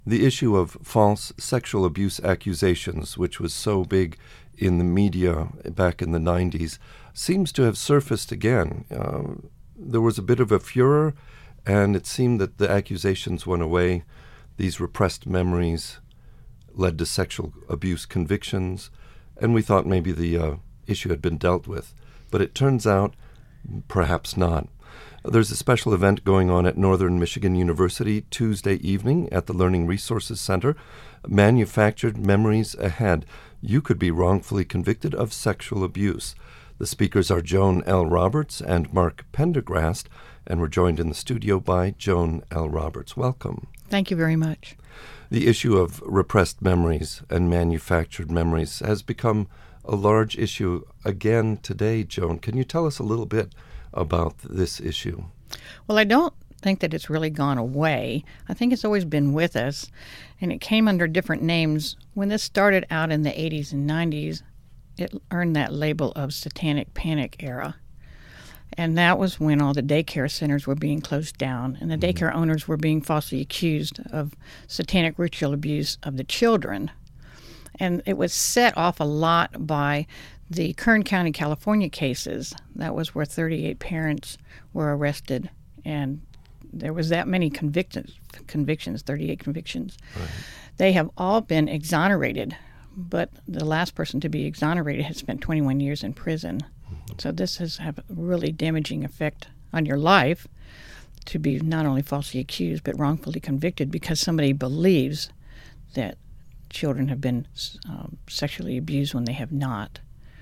The issue of false sexual abuse accusations, which was so big in the media back in the 90s, seems to have surfaced again. There was a bit of a furor, and it seemed that the accusations went away. These repressed memories led to sexual abuse convictions, and we thought maybe the issue had been dealt with. But it turns out perhaps not. There's a special event going on at Northern Michigan University Tuesday evening at the Learning Resources Center. Manufactured Memories Ahead. You could be wrongfully convicted of sexual abuse. The speakers are Joan L. Roberts and Mark Pendergrast, and we're joined in the studio by Joan L. Roberts. Welcome. Thank you very much. The issue of repressed memories and manufactured memories has become a large issue again today, Joan. Can you tell us a little bit about this issue? Well, I don't think that it's really gone away. I think it's always been with us, and it came under different names. When this started out in the 80s and 90s, it earned that label of Satanic Panic era. And that was when all the daycare centers were being closed down, and the daycare owners were being falsely accused of satanic ritual abuse of the children. And it was set off a lot by the Kern County, California cases. That was where 38 parents were arrested, and there was that many convictions, 38 convictions. Right. They have all been exonerated, but the last person to be exonerated had spent 21 years in prison. Mm-hmm. So this has had a really damaging effect on your life to be not only falsely accused, but wrongfully convicted because somebody believes that children have been sexually abused when they have not.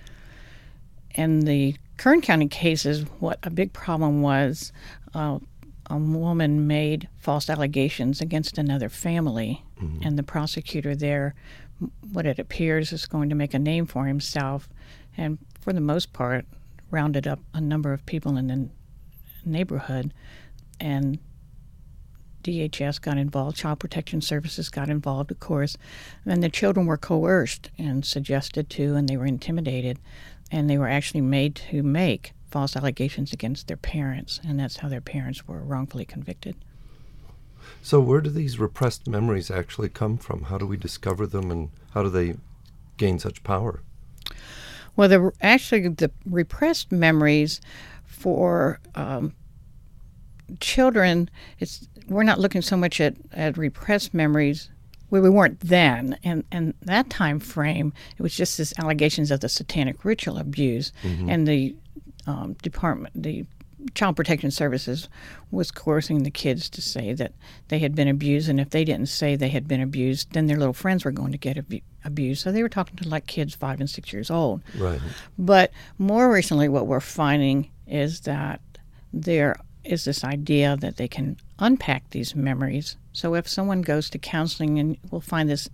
In the Kern County cases, what a big problem was, a woman made false allegations against another family, and the prosecutor there, what it appears, is going to make a name for himself, and for the most part, rounded up a number of people in the neighborhood, and DHS got involved, Child Protection Services got involved, of course, and the children were coerced and suggested to, and they were intimidated, and they were actually made to make false allegations against their parents, and that's how their parents were wrongfully convicted. So where do these repressed memories actually come from? How do we discover them, and how do they gain such power? Well, the repressed memories for children, we're not looking so much at repressed memories. We weren't then, and that time frame, it was just this allegations of the satanic ritual abuse, and the the Child Protection Services was coercing the kids to say that they had been abused, and if they didn't say they had been abused, then their little friends were going to get abused. So they were talking to like kids 5 and 6 years old. Right. But more recently, what we're finding is that there is this idea that they can unpack these memories. So if someone goes to counseling, and we find it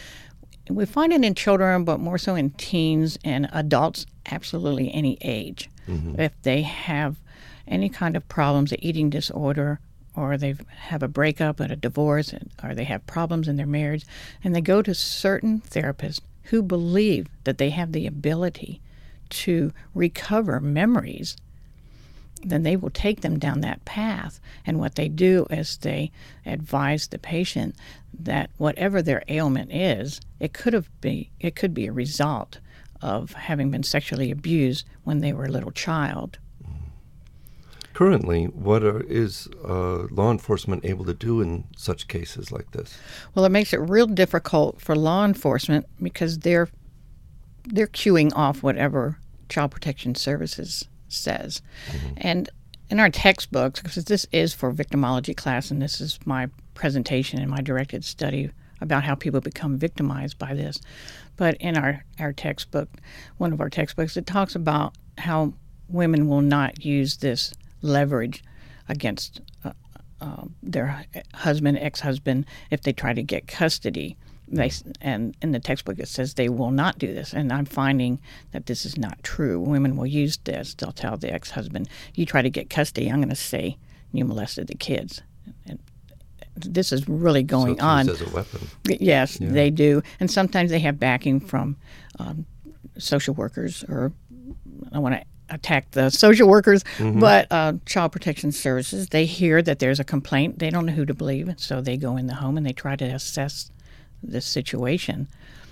in children, but more so in teens and adults, absolutely any age. If they have any kind of problems, an eating disorder, or they have a breakup and a divorce, or they have problems in their marriage, and they go to certain therapists who believe that they have the ability to recover memories, then they will take them down that path. And what they do is they advise the patient that whatever their ailment is, it could be a result of having been sexually abused when they were a little child. Currently, what is law enforcement able to do in such cases like this? Well, it makes it real difficult for law enforcement because they're queuing off whatever Child Protection Services says. And in our textbooks, because this is for victimology class, and this is my presentation and my directed study about how people become victimized by this. But in our textbook, one of our textbooks, it talks about how women will not use this leverage against their husband, ex-husband, if they try to get custody. And in the textbook it says they will not do this, and I'm finding that this is not true. Women will use this. They'll tell the ex-husband, you try to get custody, I'm going to say you molested the kids. And this is really going on. So it's used as a weapon. Yes, yeah. They do. And sometimes they have backing from social workers, or I want to attack the social workers, but Child Protection Services, they hear that there's a complaint. They don't know who to believe, so they go in the home and they try to assess the situation.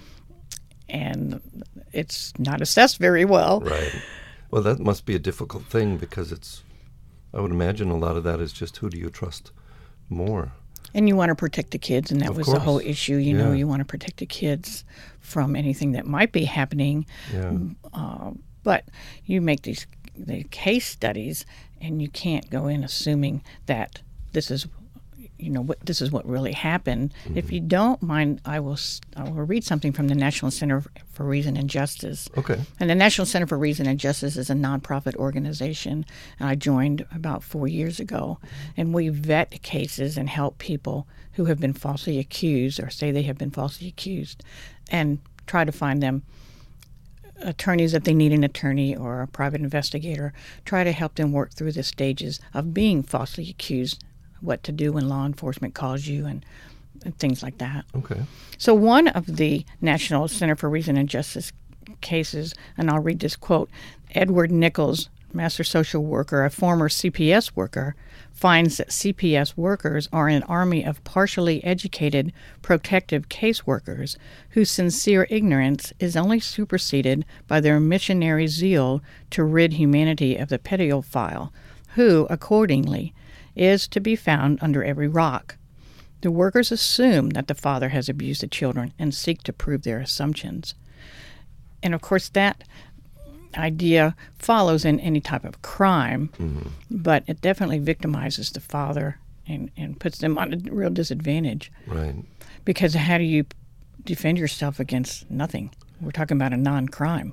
And it's not assessed very well. Right. Well, that must be a difficult thing because I would imagine a lot of that is just who do you trust more? And you want to protect the kids, and that Of was course. the whole issue. You know, you want to protect the kids from anything that might be happening. Yeah. But you make the case studies, and you can't go in assuming that this is, this is what really happened. If you don't mind, I will read something from the National Center for Reason and Justice. Okay. And the National Center for Reason and Justice is a nonprofit organization, and I joined about 4 years ago. And we vet cases and help people who have been falsely accused or say they have been falsely accused, and try to find them attorneys if they need an attorney or a private investigator. Try to help them work through the stages of being falsely accused, what to do when law enforcement calls you, and things like that. Okay. So one of the National Center for Reason and Justice cases, and I'll read this quote, Edward Nichols, master social worker, a former CPS worker, finds that CPS workers are an army of partially educated protective caseworkers whose sincere ignorance is only superseded by their missionary zeal to rid humanity of the pedophile, who, accordingly, is to be found under every rock. The workers assume that the father has abused the children and seek to prove their assumptions. And of course, that idea follows in any type of crime, but it definitely victimizes the father and puts them on a real disadvantage. Right. Because how do you defend yourself against nothing? We're talking about a non-crime.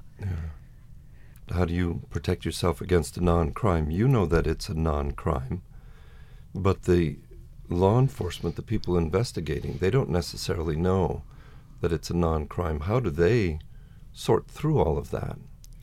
How do you protect yourself against a non-crime? You know that it's a non-crime, but the law enforcement, the people investigating, they don't necessarily know that it's a non-crime. How do they sort through all of that?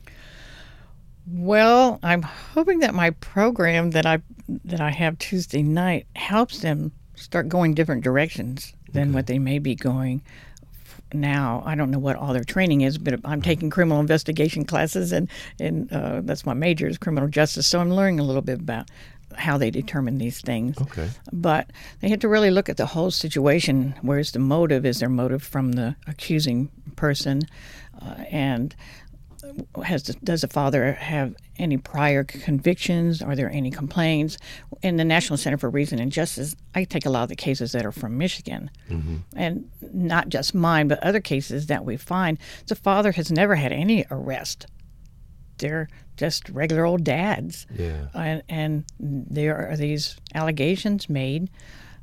Well, I'm hoping that my program that I have Tuesday night helps them start going different directions than what they may be going now. I don't know what all their training is, but I'm taking criminal investigation classes, and that's my major is criminal justice. So I'm learning a little bit about how they determine these things. Okay. But they have to really look at the whole situation. Where's the motive? Is there motive from the accusing person? And does the father have any prior convictions? Are there any complaints? In the National Center for Reason and Justice, I take a lot of the cases that are from Michigan. And not just mine, but other cases that we find. The father has never had any arrest. They're just regular old dads. Yeah. And there are these allegations made,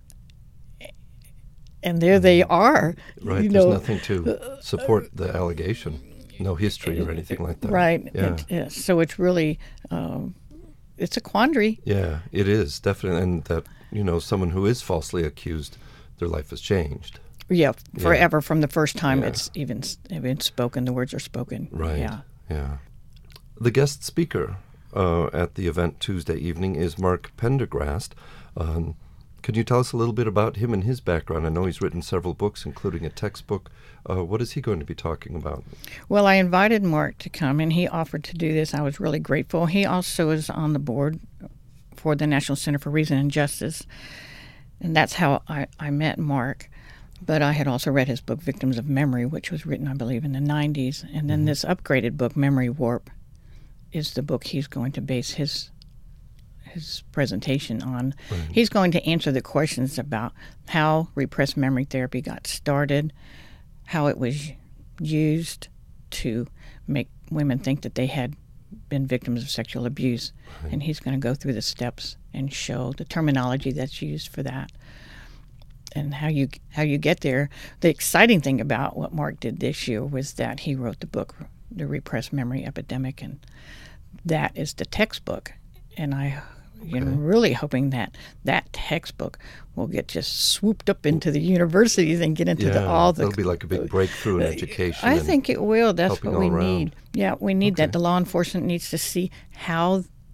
and there they are. Right. There's nothing to support the allegation. No history or anything like that. Right. Yeah. So it's really, it's a quandary. Yeah, it is, definitely. And that, someone who is falsely accused, their life has changed. Yeah, forever from the first time it's even spoken, the words are spoken. Right. Yeah. The guest speaker at the event Tuesday evening is Mark Pendergrast. Could you tell us a little bit about him and his background? I know he's written several books, including a textbook. What is he going to be talking about? Well, I invited Mark to come, and he offered to do this. I was really grateful. He also is on the board for the National Center for Reason and Justice, and that's how I met Mark. But I had also read his book, Victims of Memory, which was written, I believe, in the 90s. And then this upgraded book, Memory Warp, is the book he's going to base his presentation on. Right. He's going to answer the questions about how repressed memory therapy got started, how it was used to make women think that they had been victims of sexual abuse. Right. And he's going to go through the steps and show the terminology that's used for that and how you get there. The exciting thing about what Mark did this year was that he wrote the book, The Repressed Memory Epidemic, and that is the textbook. And I'm really hoping that textbook will get just swooped up into the universities and get into all the... That'll be like a big breakthrough in education. I think it will. That's what we need. around. Yeah, we need that. The law enforcement needs to see how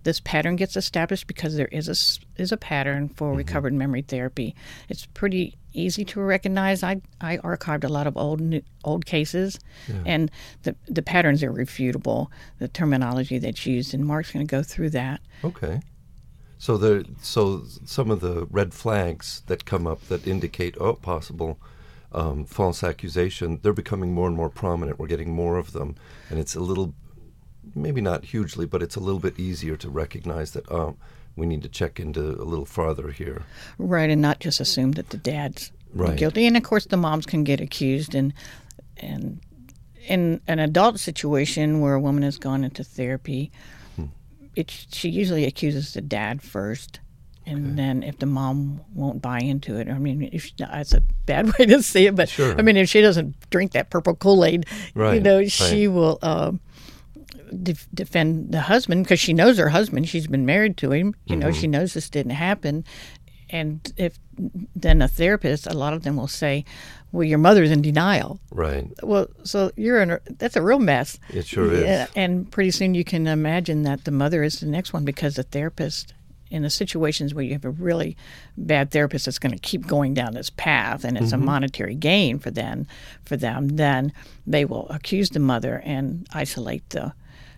this pattern gets established, because there is a pattern for recovered memory therapy. It's pretty easy to recognize. I archived a lot of old cases, and the patterns are refutable. The terminology that's used, and Mark's going to go through that. Okay. So some of the red flags that come up that indicate possible false accusation, they're becoming more and more prominent. We're getting more of them, and it's a little, maybe not hugely, but it's a little bit easier to recognize that we need to check into a little farther here. Right, and not just assume that the dad's guilty. And of course, the moms can get accused. And in an adult situation where a woman has gone into therapy, she usually accuses the dad first. And then if the mom won't buy into it, I mean, that's a bad way to say it, but sure. I mean, if she doesn't drink that purple Kool-Aid, she will defend the husband, because she knows her husband. She's been married to him. You know, she knows this didn't happen. And then a therapist, a lot of them will say, well, your mother's in denial. Right. Well, so that's a real mess. It sure is. And pretty soon you can imagine that the mother is the next one, because the therapist, in the situations where you have a really bad therapist that's going to keep going down this path, and it's a monetary gain for them, then they will accuse the mother and isolate the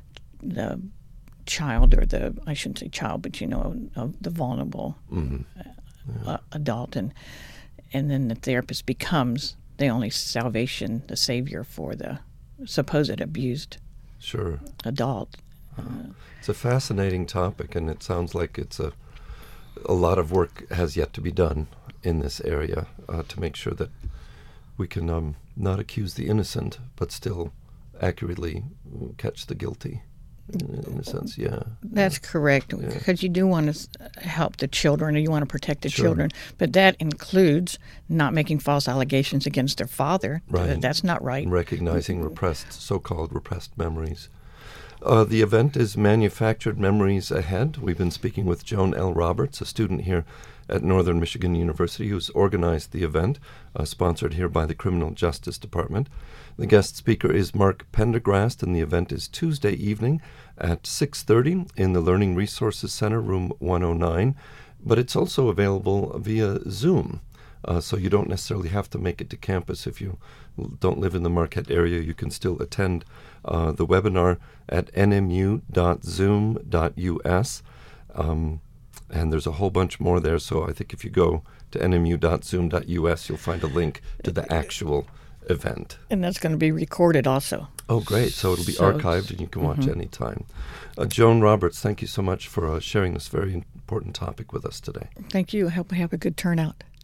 child, or I shouldn't say child, but the vulnerable adult, and then the therapist becomes the only salvation, the savior for the supposed abused adult. It's a fascinating topic, and it sounds like it's a lot of work has yet to be done in this area to make sure that we can not accuse the innocent, but still accurately catch the guilty. In a sense, That's correct, because you do want to help the children, or you want to protect the children, but that includes not making false allegations against their father. Right. That's not right. And recognizing so-called repressed memories. The event is Manufactured Memories Ahead. We've been speaking with Joan L. Roberts, a student here at Northern Michigan University who's organized the event, sponsored here by the Criminal Justice Department. The guest speaker is Mark Pendergrast, and the event is Tuesday evening at 6:30 in the Learning Resources Center, room 109. But it's also available via Zoom, so you don't necessarily have to make it to campus. If you don't live in the Marquette area, you can still attend the webinar at nmu.zoom.us. And there's a whole bunch more there, so I think if you go to nmu.zoom.us, you'll find a link to the actual event. And that's going to be recorded also. Oh, great. So it'll be archived, and you can watch anytime. Joan Roberts, thank you so much for sharing this very important topic with us today. Thank you. I hope we have a good turnout.